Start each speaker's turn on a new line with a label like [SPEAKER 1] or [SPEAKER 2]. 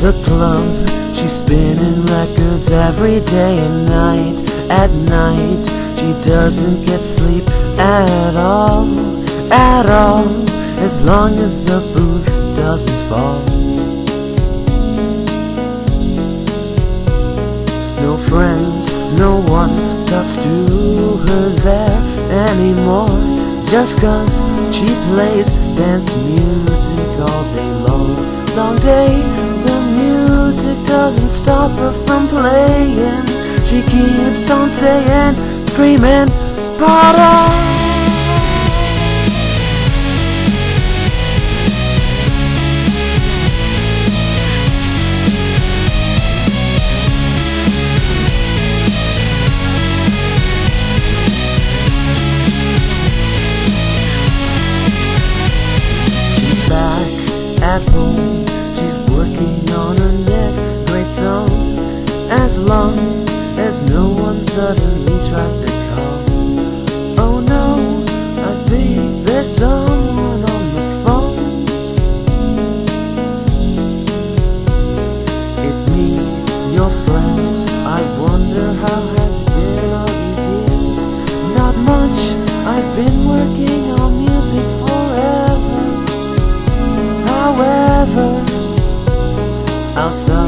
[SPEAKER 1] the club, she's spinning records every day and night. At night, she doesn't get sleep at all, at all, as long as the booth doesn't fall. No friends, no one talks to her there anymore, just 'cause she plays dance music all day long. Long day, the music doesn't stop her from playing. She keeps on saying, screaming, "Para!" At home, she's working on her next great song. As long as no one suddenly tries to call. Oh no, I think there's someone on the phone. It's me, your friend. I wonder how has it been all these years. Not much, I've been working on music forever. However, I'll start